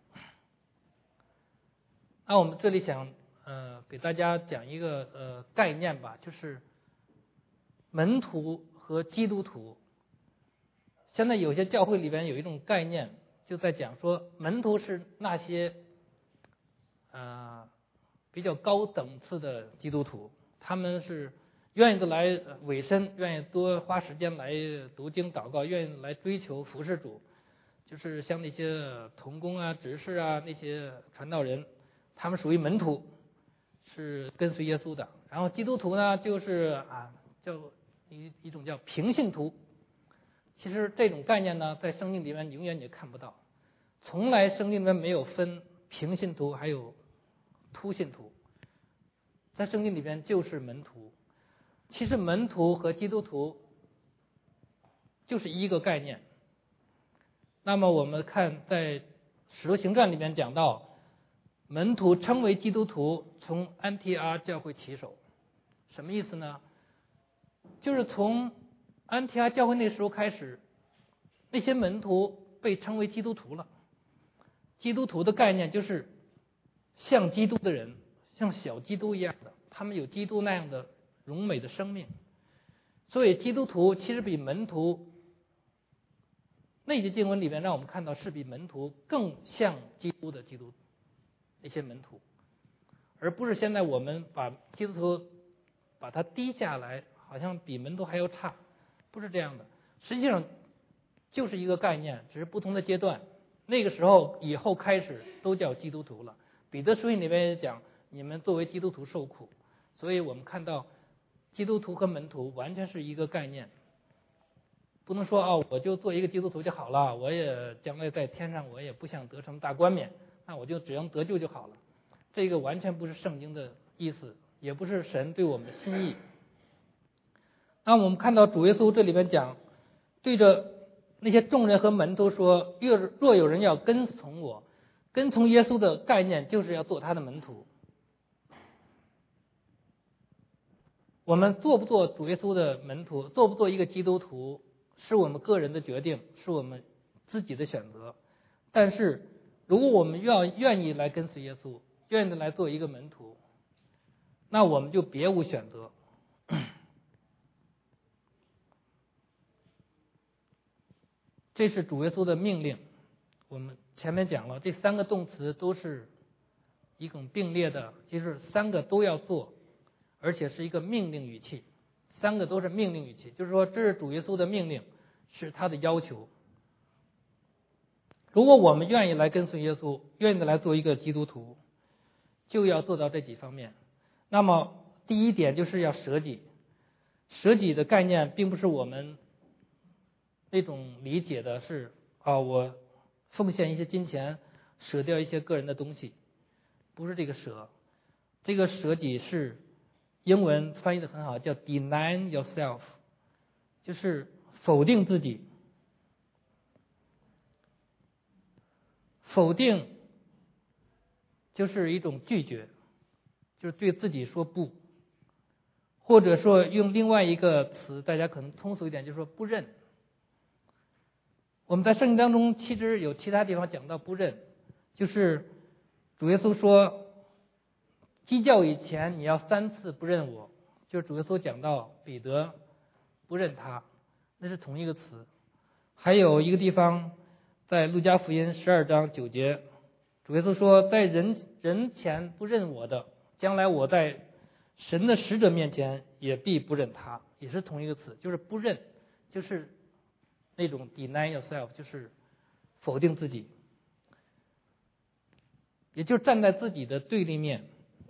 [SPEAKER 1] 那我们这里想呃给大家讲一个呃概念吧，就是门徒和基督徒。现在有些教会里边有一种概念，就在讲说门徒是那些呃比较高等次的基督徒，他们是愿意的来委身，愿意多花时间来读经祷告，愿意来追求服侍主，就是像那些同工啊、执事啊那些传道人，他们属于门徒，是跟随耶稣的。然后基督徒呢，就是啊叫一一种叫平信徒。其实这种概念呢，在圣经里面永远也看不到，从来圣经里面没有分平信徒还有突信徒，在圣经里边就是门徒。其实门徒和基督徒就是一个概念。那么我们看在使徒行传里面讲到，门徒称为基督徒从安提阿教会起手。什么意思呢？就是从安提阿教会那时候开始，那些门徒被称为基督徒了。基督徒的概念就是像基督的人，像小基督一样的，他们有基督那样的荣美的生命。所以基督徒其实比门徒，那节经文里面让我们看到是比门徒更像基督的基督那些门徒，而不是现在我们把基督徒把它低下来，好像比门徒还要差，不是这样的。实际上就是一个概念，只是不同的阶段。那个时候以后开始都叫基督徒了。彼得书信里面也讲，你们作为基督徒受苦。所以我们看到基督徒和门徒完全是一个概念。 不能说哦，我就做一个基督徒就好了，我也将来在天上我也不想得什么大冠冕，那我就只要得救就好了。这个完全不是圣经的意思，也不是神对我们的心意。那我们看到主耶稣这里边讲，对着那些众人和门徒说，若若有人要跟从我，跟从耶稣的概念就是要做他的门徒。我们做不做主耶稣的门徒，做不做一个基督徒，是我们个人的决定，是我们自己的选择。但是如果我们愿愿意来跟随耶稣，愿意来做一个门徒，那我们就别无选择。这是主耶稣的命令。我们前面讲了，这三个动词都是一种并列的，就是三个都要做，而且是一个命令语气，三个都是命令语气，就是说这是主耶稣的命令，是他的要求。如果我们愿意来跟随耶稣，愿意来做一个基督徒，就要做到这几方面。那么第一点就是要舍己。舍己的概念并不是我们那种理解的是啊，我奉献一些金钱，舍掉一些个人的东西，不是这个舍。这个舍己是英文翻译的很好，叫 deny yourself， 就是否定自己。否定就是一种拒绝，就是对自己说不，或者说用另外一个词，大家可能通俗一点，就是说不认。我们在圣经当中其实有其他地方讲到不认，就是主耶稣说鸡叫以前你要三次不认我，就是主耶稣讲到彼得不认他，那是同一个词。还有一个地方在路加福音十二章九节，主耶稣说在人人前不认我的，将来我在神的使者面前也必不认他，也是同一个词，就是不认，就是那种 deny yourself， 就是否定自己，也就是站在自己的对立面，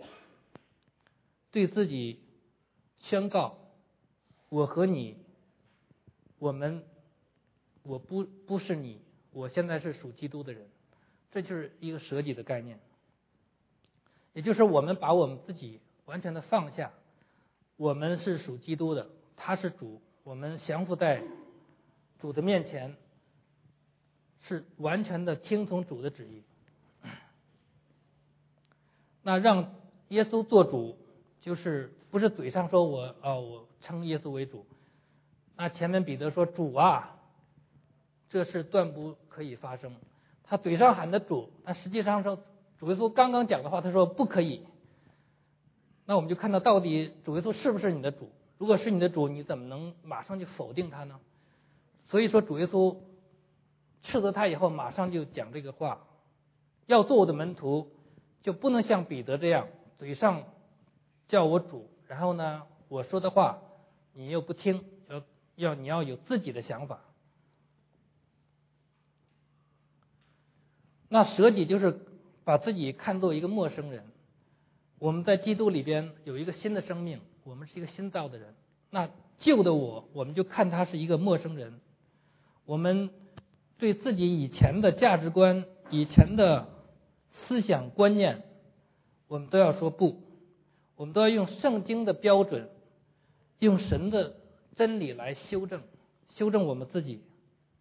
[SPEAKER 1] 对自己宣告我和你，我们我不不是你，我现在是属基督的人。这就是一个舍己的概念，也就是我们把我们自己完全的放下，我们是属基督的，他是主，我们降服在主的面前，是完全的听从主的旨意。那让耶稣做主，就是不是嘴上说我啊、哦、我称耶稣为主，那前面彼得说主啊，这是断不可以发生。他嘴上喊的主，但实际上说主耶稣刚刚讲的话，他说不可以。那我们就看到到底主耶稣是不是你的主？如果是你的主，你怎么能马上就否定他呢？所以说主耶稣斥责他以后，马上就讲这个话，要做我的门徒，就不能像彼得这样嘴上叫我主，然后呢我说的话你又不听，要要你要有自己的想法。那舍己就是把自己看作一个陌生人。我们在基督里边有一个新的生命，我们是一个新造的人。那旧的我，我们就看他是一个陌生人。我们对自己以前的价值观、以前的思想观念，我们都要说不。我们都要用圣经的标准，用神的真理来修正，修正我们自己。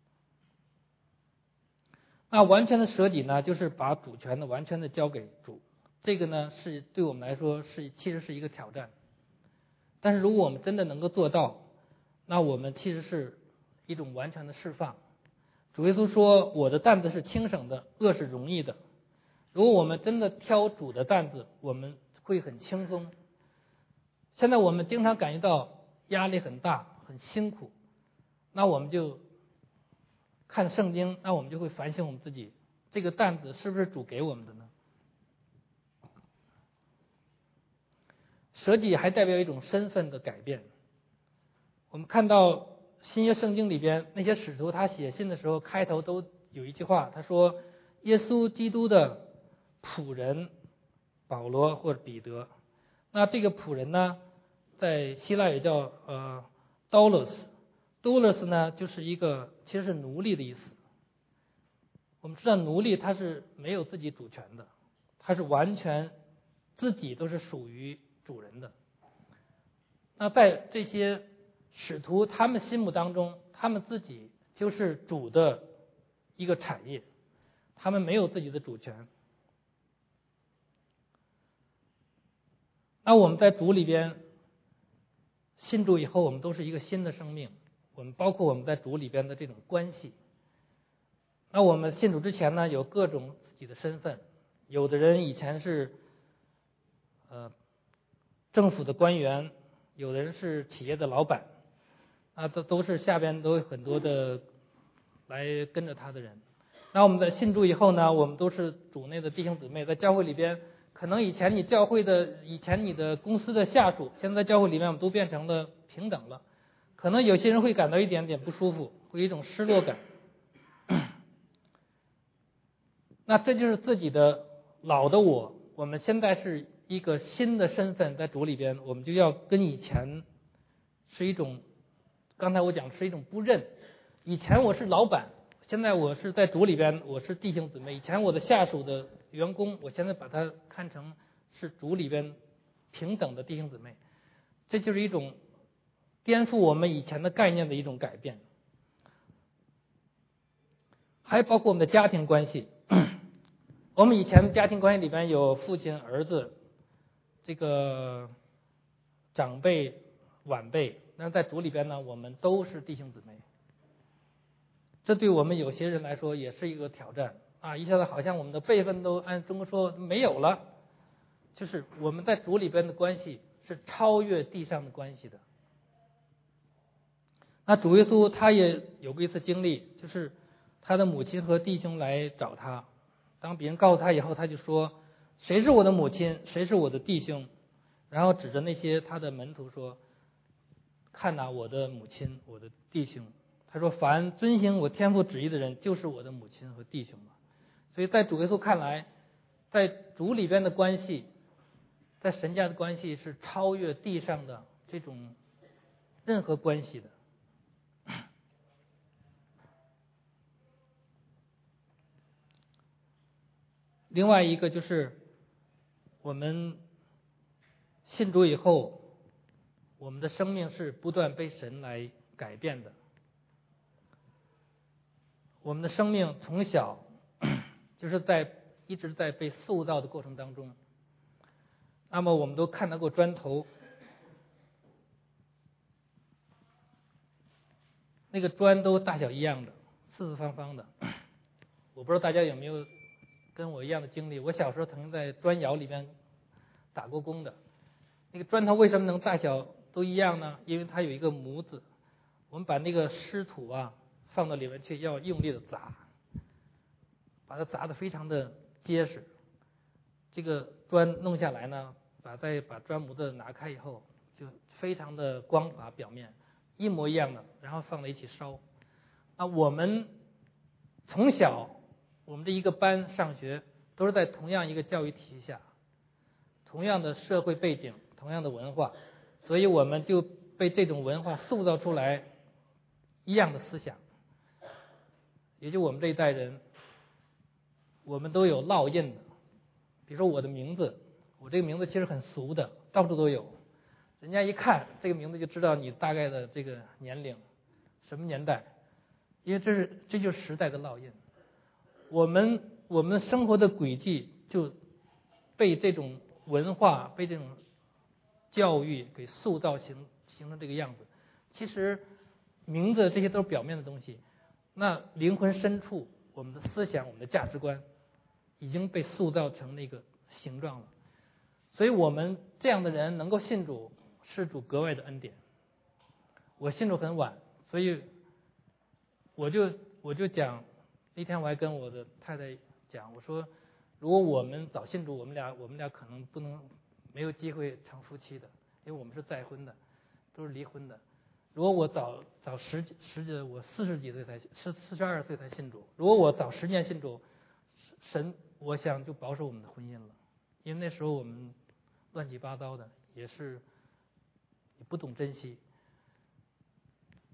[SPEAKER 1] 那完全的舍己呢，就是把主权呢完全的交给主。这个呢是对我们来说是其实是一个挑战。但是如果我们真的能够做到，那我们其实是一种完全的释放。主耶稣说我的担子是轻省的，恶是容易的。如果我们真的挑主的担子，我们会很轻松。现在我们经常感觉到压力很大，很辛苦，那我们就看圣经，那我们就会反省我们自己，这个担子是不是主给我们的呢？舍己还代表一种身份的改变。我们看到新约圣经里边那些使徒他写信的时候，开头都有一句话，他说耶稣基督的仆人保罗或者彼得。那这个仆人呢，在希腊也叫呃 doulos doulos 呢就是一个其实是奴隶的意思。我们知道奴隶他是没有自己主权的，他是完全自己都是属于主人的。那在这些使徒他们心目当中，他们自己就是主的一个产业，他们没有自己的主权。那我们在主里边信主以后，我们都是一个新的生命，我们包括我们在主里边的这种关系。那我们信主之前呢，有各种自己的身份，有的人以前是呃政府的官员，有的人是企业的老板，啊，都都是下边都有很多的来跟着他的人。那我们在信主以后呢，我们都是主内的弟兄姊妹，在教会里边，可能以前你教会的以前你的公司的下属，现在在教会里面我们都变成了平等了。可能有些人会感到一点点不舒服，会有一种失落感。那这就是自己的老的我，我们现在是一个新的身份，在主里边，我们就要跟以前是一种，刚才我讲是一种不认。以前我是老板，现在我是在主里边，我是弟兄姊妹。以前我的下属的员工，我现在把它看成是主里边平等的弟兄姊妹。这就是一种颠覆我们以前的概念的一种改变。还包括我们的家庭关系。我们以前的家庭关系里边有父亲、儿子，这个长辈、晚辈，但是在主里边呢，我们都是弟兄姊妹。这对我们有些人来说也是一个挑战啊！一下子好像我们的辈分都按中国说没有了，就是我们在主里边的关系是超越地上的关系的。那主耶稣他也有过一次经历，就是他的母亲和弟兄来找他。当别人告诉他以后，他就说：“谁是我的母亲？谁是我的弟兄？”然后指着那些他的门徒说：“看哪，我的母亲，我的弟兄。”他说：“凡遵行我天父旨意的人，就是我的母亲和弟兄了。”所以在主耶稣看来，在主里边的关系，在神家的关系是超越地上的这种任何关系的。另外一个就是我们信主以后，我们的生命是不断被神来改变的。我们的生命从小就是在一直在被塑造的过程当中。那么我们都看到过砖头，那个砖都大小一样的，四四方方的。我不知道大家有没有跟我一样的经历，我小时候曾经在砖窑里面打过工的。那个砖头为什么能大小都一样呢？因为它有一个模子，我们把那个湿土啊放到里面去，要用力的砸，把它砸得非常的结实。这个砖弄下来呢，把再把砖模子拿开以后，就非常的光滑，表面一模一样的，然后放在一起烧。啊，我们从小我们这一个班上学都是在同样一个教育体系下，同样的社会背景，同样的文化，所以我们就被这种文化塑造出来一样的思想。也就我们这一代人，我们都有烙印的。比如说我的名字，我这个名字其实很俗的，到处都有，人家一看这个名字就知道你大概的这个年龄，什么年代，因为这是这就是时代的烙印。我们我们生活的轨迹就被这种文化、被这种教育给塑造形形成这个样子。其实名字这些都是表面的东西，那灵魂深处，我们的思想、我们的价值观已经被塑造成那个形状了。所以我们这样的人能够信主，是主格外的恩典。我信主很晚，所以我就我就讲，那天我还跟我的太太讲，我说如果我们早信主，我们俩我们俩可能不能没有机会成夫妻的，因为我们是再婚的，都是离婚的。如果我早早十十几，我四十几岁才是四十二岁才信主，如果我早十年信主，神我想就保守我们的婚姻了，因为那时候我们乱七八糟的，也是也不懂珍惜。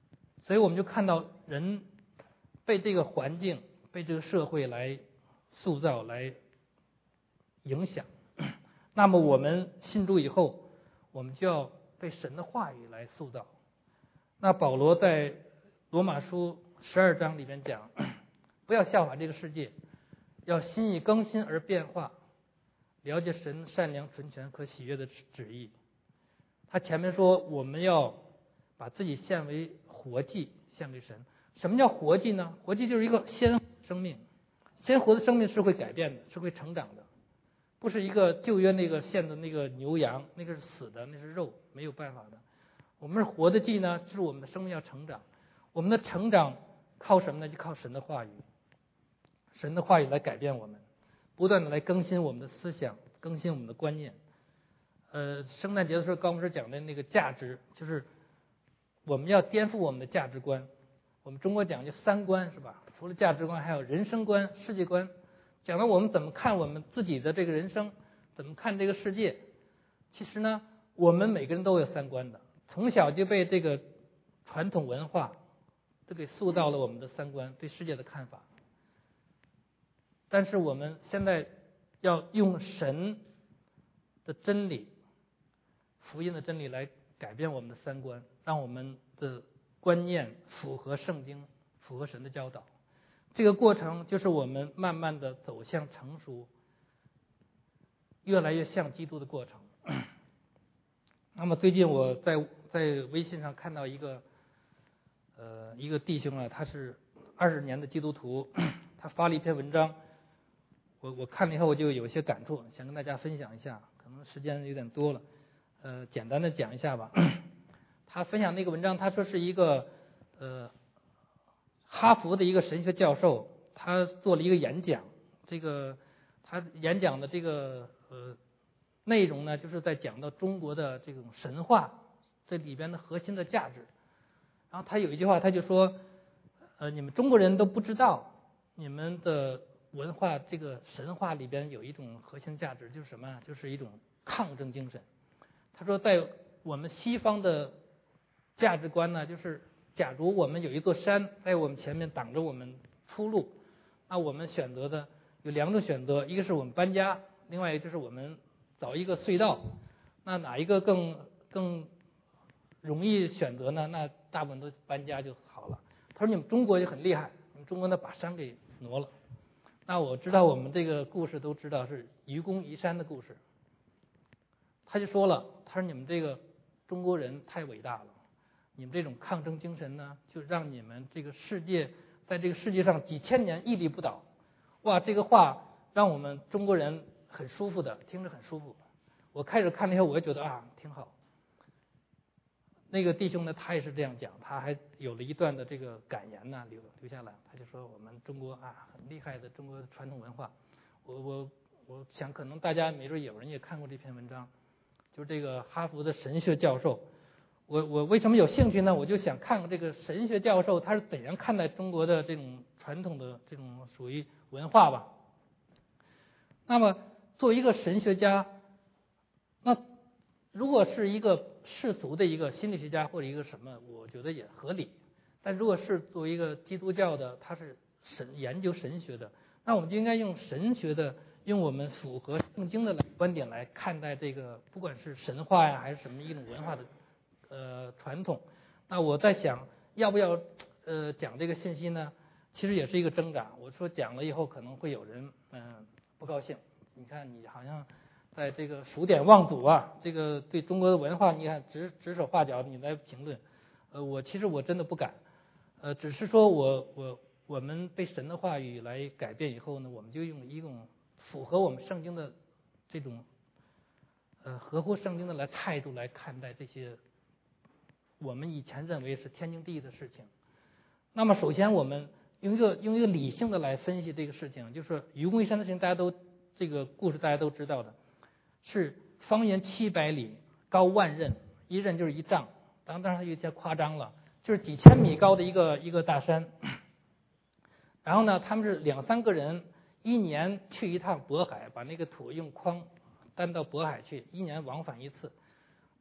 [SPEAKER 1] 所以我们就看到人被这个环境、被这个社会来塑造、来影响。那么我们信主以后，我们就要被神的话语来塑造。那保罗在罗马书十二章里面讲，不要效法这个世界，要心意更新而变化，了解神善良、纯全和喜悦的旨意。他前面说我们要把自己献为活祭，献给神。什么叫活祭呢？活祭就是一个鲜活生命，鲜活的生命是会改变的，是会成长的，不是一个旧约那个献的那个牛羊，那个是死的，那是肉，没有办法的。我们是活的祭呢，就是我们的生命要成长。我们的成长靠什么呢？就靠神的话语，神的话语来改变我们，不断的来更新我们的思想，更新我们的观念。呃，圣诞节的时候高牧师讲的那个价值，就是我们要颠覆我们的价值观。我们中国讲究三观是吧？除了价值观，还有人生观、世界观，讲到我们怎么看我们自己的这个人生，怎么看这个世界。其实呢，我们每个人都有三观的，从小就被这个传统文化都给塑造了我们的三观，对世界的看法。但是我们现在要用神的真理、福音的真理来改变我们的三观，让我们的观念符合圣经，符合神的教导。这个过程就是我们慢慢的走向成熟，越来越像基督的过程。那么最近我在在微信上看到一个呃一个弟兄啊，他是二十年的基督徒，他发了一篇文章，我我看了以后我就有些感触，想跟大家分享一下，可能时间有点多了，呃简单的讲一下吧。他分享那个文章，他说是一个呃哈佛的一个神学教授，他做了一个演讲，这个他演讲的这个呃内容呢，就是在讲到中国的这种神话这里边的核心的价值。然后他有一句话，他就说，呃，你们中国人都不知道，你们的文化这个神话里边有一种核心价值，就是什么？就是一种抗争精神。他说，在我们西方的价值观呢，就是假如我们有一座山在我们前面挡着我们出路，那我们选择的有两种选择，一个是我们搬家，另外一个就是我们找一个隧道。那哪一个更更容易选择呢？那大部分都搬家就好了。他说你们中国就很厉害，你们中国呢把山给挪了。那我知道我们这个故事都知道是愚公移山的故事。他就说了，他说你们这个中国人太伟大了，你们这种抗争精神呢，就让你们这个世界在这个世界上几千年屹立不倒。哇，这个话让我们中国人很舒服的，听着很舒服。我开始看了以后，我也觉得啊挺好。那个弟兄呢，他也是这样讲，他还有了一段的这个感言呢留留下来。他就说我们中国啊很厉害的中国的传统文化。我我我想可能大家没准有人也看过这篇文章，就是这个哈佛的神学教授。我我为什么有兴趣呢？我就想看看这个神学教授他是怎样看待中国的这种传统的这种属于文化吧。那么作为一个神学家，那如果是一个世俗的一个心理学家或者一个什么，我觉得也合理。但如果是作为一个基督教的，他是神研究神学的，那我们就应该用神学的，用我们符合圣经的观点来看待这个，不管是神话呀，还是什么一种文化的呃传统。那我在想，要不要呃讲这个信息呢？其实也是一个挣扎。我说讲了以后，可能会有人嗯、呃、不高兴。你看你好像在这个数典忘祖啊，这个对中国的文化，你看指指手画脚，你来评论。呃，我其实我真的不敢。呃，只是说我我我们被神的话语来改变以后呢，我们就用一种符合我们圣经的这种呃合乎圣经的来态度来看待这些我们以前认为是天经地义的事情。那么首先我们用一个用一个理性的来分析这个事情，就是愚公移山的事情，大家都这个故事大家都知道的，是方圆七百里，高万仞，一仞就是一丈，当当然有些夸张了，就是几千米高的一个一个大山。然后呢，他们是两三个人，一年去一趟渤海，把那个土用筐担到渤海去，一年往返一次。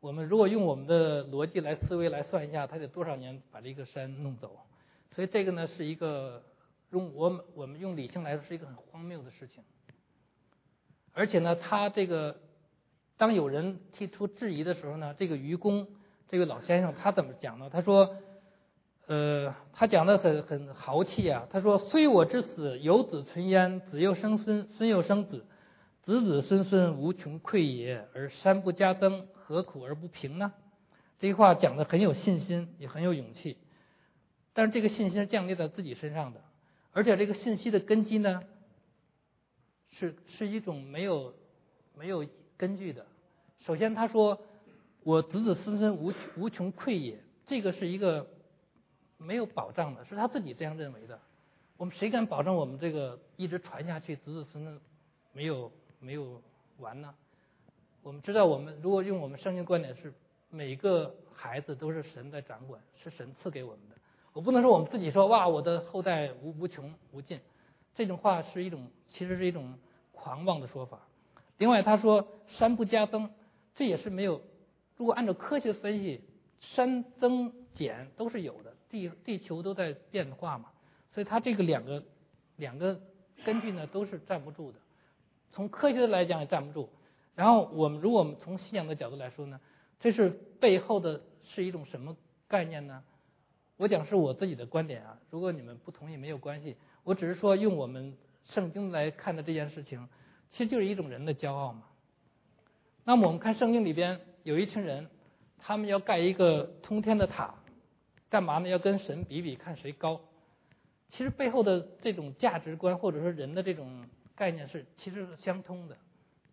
[SPEAKER 1] 我们如果用我们的逻辑来思维来算一下，他得多少年把这个山弄走？所以这个呢是一个用我们我们用理性来说是一个很荒谬的事情。而且呢，他这个当有人提出质疑的时候呢，这个愚公这位老先生他怎么讲呢？他说，呃，他讲的很很豪气啊。他说：“虽我之死，有子存焉，子又生孙，孙又生子，子子孙孙无穷匮也，而山不加增，何苦而不平呢？”这句话讲的很有信心，也很有勇气。但是这个信心是降临在自己身上的，而且这个信息的根基呢，是是一种没有没有根据的。首先他说我子子孙孙无无穷匮也，这个是一个没有保障的，是他自己这样认为的。我们谁敢保证我们这个一直传下去，子子孙孙没有没有完呢？我们知道，我们如果用我们圣经观点，是每个孩子都是神在掌管，是神赐给我们的。我不能说我们自己说哇，我的后代无无穷无尽，这种话是一种其实是一种狂妄的说法。另外他说山不加增，这也是没有，如果按照科学分析，山增减都是有的，地地球都在变化嘛，所以他这个两个两个根据呢都是站不住的，从科学来讲也站不住。然后我们如果我们从信仰的角度来说呢，这是背后的是一种什么概念呢？我讲是我自己的观点啊，如果你们不同意没有关系，我只是说用我们圣经来看的这件事情，其实就是一种人的骄傲嘛。那么我们看圣经里边有一群人，他们要盖一个通天的塔，干嘛呢？要跟神比比看谁高。其实背后的这种价值观或者说人的这种概念是其实是相通的。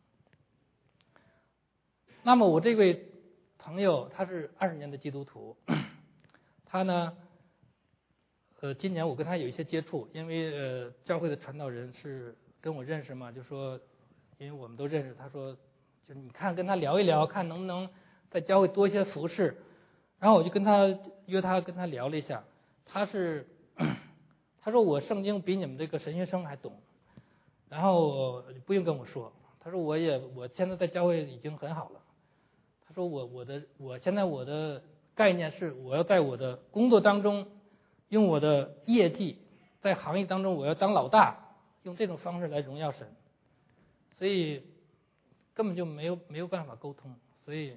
[SPEAKER 1] 那么我这位朋友他是二十年的基督徒，他呢，呃，今年我跟他有一些接触，因为呃教会的传道人是跟我认识嘛，就说因为我们都认识，他说就你看跟他聊一聊，看能不能在教会多一些服侍。然后我就跟他约他跟他聊了一下，他是他说我圣经比你们这个神学生还懂，然后不用跟我说，他说我也我现在在教会已经很好了。他说我我的我现在我的概念是我要在我的工作当中用我的业绩，在行业当中我要当老大，用这种方式来荣耀神，所以根本就没有没有办法沟通。所以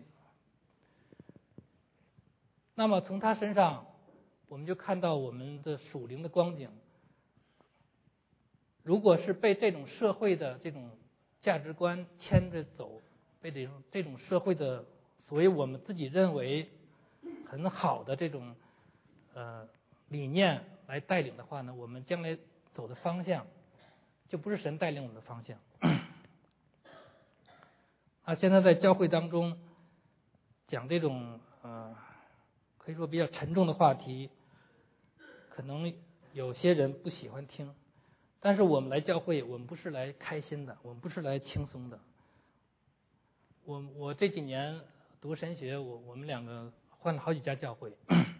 [SPEAKER 1] 那么从他身上我们就看到我们的属灵的光景，如果是被这种社会的这种价值观牵着走，被这种这种社会的所谓我们自己认为很好的这种呃理念来带领的话呢，我们将来走的方向就不是神带领我们的方向。啊，现在在教会当中讲这种呃可以说比较沉重的话题，可能有些人不喜欢听，但是我们来教会，我们不是来开心的，我们不是来轻松的。我我这几年读神学，我我们两个换了好几家教会。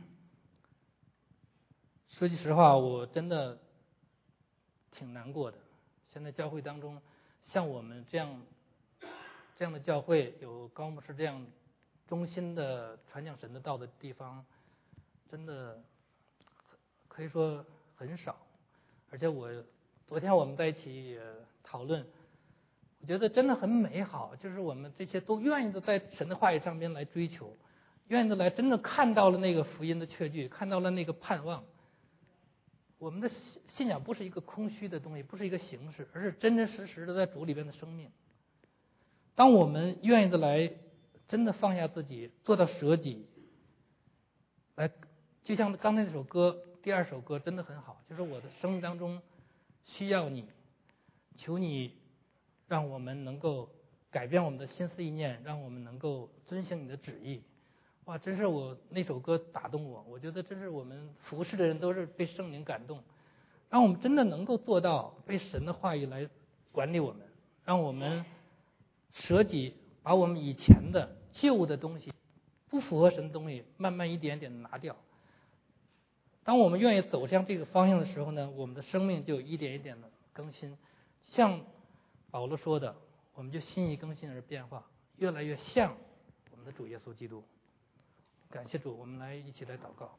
[SPEAKER 1] 说句实话，我真的挺难过的。现在教会当中，像我们这样这样的教会，有高牧师这样忠心的传讲神的道的地方，真的可以说很少。而且我昨天我们在一起也讨论，我觉得真的很美好，就是我们这些都愿意的在神的话语上边来追求，愿意的来真的看到了那个福音的确据，看到了那个盼望。我们的信仰不是一个空虚的东西，不是一个形式，而是真真实实的在主里边的生命。当我们愿意的来真的放下自己，做到舍己，来就像刚才那首歌，第二首歌真的很好，就是我的生命当中需要你，求你让我们能够改变我们的心思意念，让我们能够遵行你的旨意。哇，真是我那首歌打动我，我觉得真是我们服侍的人都是被圣灵感动，让我们真的能够做到被神的话语来管理我们，让我们舍己，把我们以前的旧的东西，不符合神的东西，慢慢一点点的拿掉。当我们愿意走向这个方向的时候呢，我们的生命就一点一点的更新。像保罗说的，我们就心意更新而变化，越来越像我们们的主耶稣基督。感谢主，我们来一起来祷告。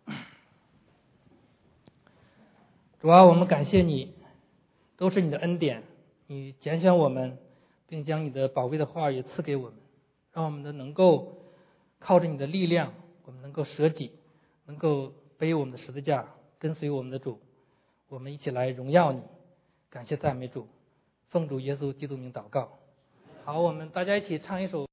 [SPEAKER 1] 主啊，我们感谢你，都是你的恩典，你拣选我们，并将你的宝贵的话语赐给我们，让我们的能够靠着你的力量，我们能够舍己，能够背我们的十字架，跟随我们的主。我们一起来荣耀你，感谢赞美主，奉主耶稣基督名祷告。好，我们大家一起唱一首